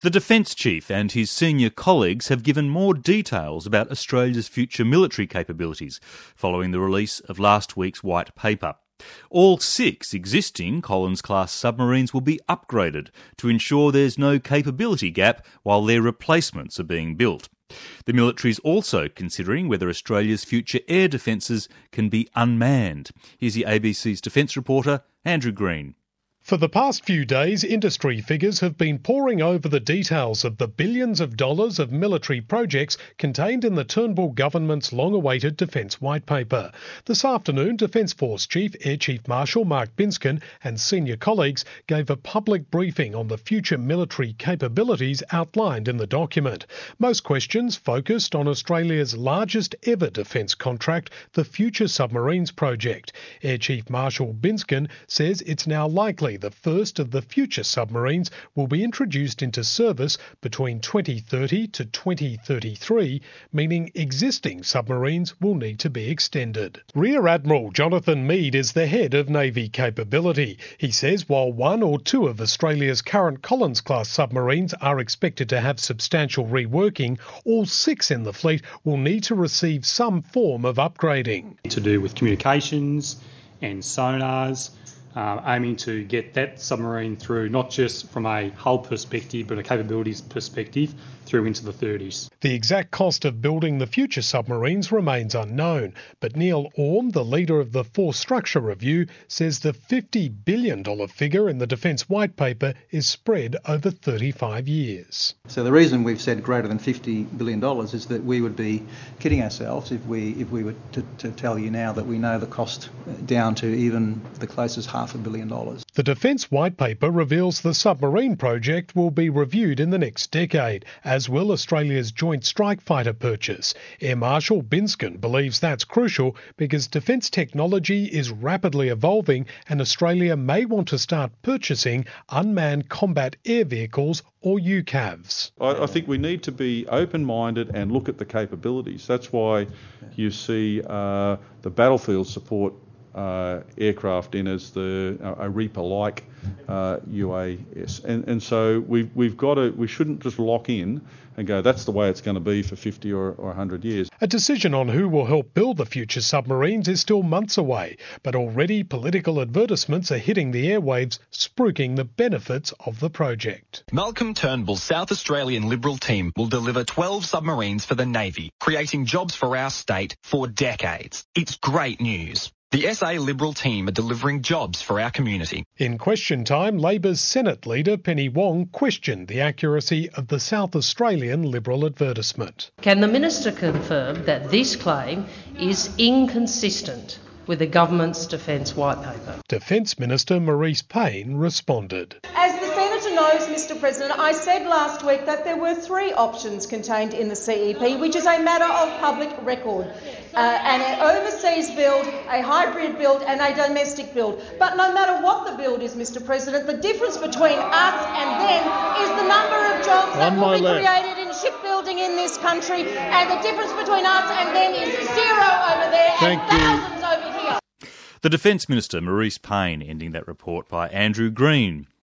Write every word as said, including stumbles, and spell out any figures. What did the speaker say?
The Defence Chief and his senior colleagues have given more details about Australia's future military capabilities following the release of last week's White Paper. All six existing Collins-class submarines will be upgraded to ensure there's no capability gap while their replacements are being built. The military is also considering whether Australia's future air defences can be unmanned. Here's the A B C's defence reporter, Andrew Green. For the past few days, industry figures have been poring over the details of the billions of dollars of military projects contained in the Turnbull government's long-awaited Defence White Paper. This afternoon, Defence Force Chief Air Chief Marshal Mark Binskin and senior colleagues gave a public briefing on the future military capabilities outlined in the document. Most questions focused on Australia's largest ever defence contract, the Future Submarines Project. Air Chief Marshal Binskin says it's now likely the first of the future submarines will be introduced into service between twenty thirty to twenty thirty-three, meaning existing submarines will need to be extended. Rear Admiral Jonathan Mead is the head of Navy capability. He says while one or two of Australia's current Collins-class submarines are expected to have substantial reworking, all six in the fleet will need to receive some form of upgrading. To do with communications and sonars, Uh, aiming to get that submarine through not just from a hull perspective but a capabilities perspective through into the thirties. The exact cost of building the future submarines remains unknown, but Neil Orme, the leader of the Force Structure Review, says the fifty billion dollars figure in the Defence White Paper is spread over thirty-five years. So the reason we've said greater than fifty billion dollars is that we would be kidding ourselves if we if we were to, to tell you now that we know the cost down to even the closest half a billion dollars. The Defence White Paper reveals the submarine project will be reviewed in the next decade, as will Australia's Joint Strike Fighter purchase. Air Marshal Binskin believes that's crucial because defence technology is rapidly evolving and Australia may want to start purchasing unmanned combat air vehicles or U CAVs. I, I think we need to be open-minded and look at the capabilities. That's why you see uh, the battlefield support Uh, aircraft in as the uh, a Reaper-like uh, U A S, and and so we've we've got to we shouldn't just lock in and go that's the way it's going to be for fifty or, or one hundred years. A decision on who will help build the future submarines is still months away, but already political advertisements are hitting the airwaves, spruiking the benefits of the project. Malcolm Turnbull's South Australian Liberal team will deliver twelve submarines for the Navy, creating jobs for our state for decades. It's great news. The S A Liberal team are delivering jobs for our community. In question time, Labor's Senate leader Penny Wong questioned the accuracy of the South Australian Liberal advertisement. Can the Minister confirm that this claim is inconsistent with the government's Defence White Paper? Defence Minister Marise Payne responded. As the Senator knows, Mr President, I said last week that there were three options contained in the C E P, which is a matter of public record. Uh, and an overseas build, a hybrid build and a domestic build. But no matter what the build is, Mr President, the difference between us and them is the number of jobs that will be created in shipbuilding in this country, and the difference between us and them is zero over there and thousands over here. The Defence Minister, Marise Payne, ending that report by Andrew Green.